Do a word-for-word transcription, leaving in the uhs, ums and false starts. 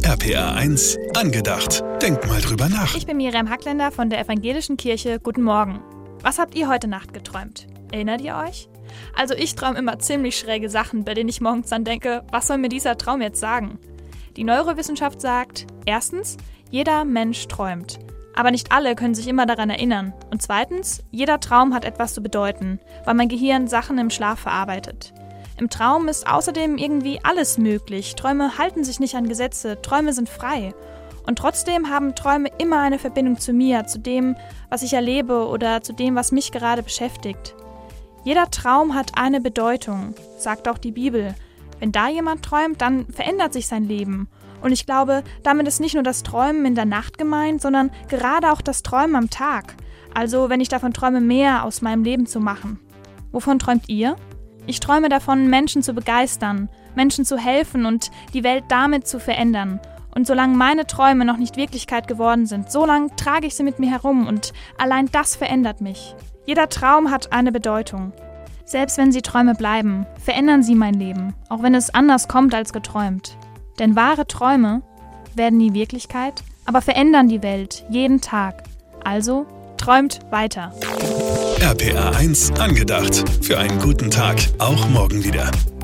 R P R eins angedacht. Denk mal drüber nach. Ich bin Miriam Hackländer von der Evangelischen Kirche. Guten Morgen. Was habt ihr heute Nacht geträumt? Erinnert ihr euch? Also ich träume immer ziemlich schräge Sachen, bei denen ich morgens dann denke, was soll mir dieser Traum jetzt sagen? Die Neurowissenschaft sagt, erstens, jeder Mensch träumt. Aber nicht alle können sich immer daran erinnern. Und zweitens, jeder Traum hat etwas zu bedeuten, weil mein Gehirn Sachen im Schlaf verarbeitet. Im Traum ist außerdem irgendwie alles möglich. Träume halten sich nicht an Gesetze, Träume sind frei. Und trotzdem haben Träume immer eine Verbindung zu mir, zu dem, was ich erlebe oder zu dem, was mich gerade beschäftigt. Jeder Traum hat eine Bedeutung, sagt auch die Bibel. Wenn da jemand träumt, dann verändert sich sein Leben. Und ich glaube, damit ist nicht nur das Träumen in der Nacht gemeint, sondern gerade auch das Träumen am Tag. Also wenn ich davon träume, mehr aus meinem Leben zu machen. Wovon träumt ihr? Ich träume davon, Menschen zu begeistern, Menschen zu helfen und die Welt damit zu verändern. Und solange meine Träume noch nicht Wirklichkeit geworden sind, solange trage ich sie mit mir herum und allein das verändert mich. Jeder Traum hat eine Bedeutung. Selbst wenn sie Träume bleiben, verändern sie mein Leben, auch wenn es anders kommt als geträumt. Denn wahre Träume werden nie Wirklichkeit, aber verändern die Welt jeden Tag. Also träumt weiter. R P R eins angedacht. Für einen guten Tag, auch morgen wieder.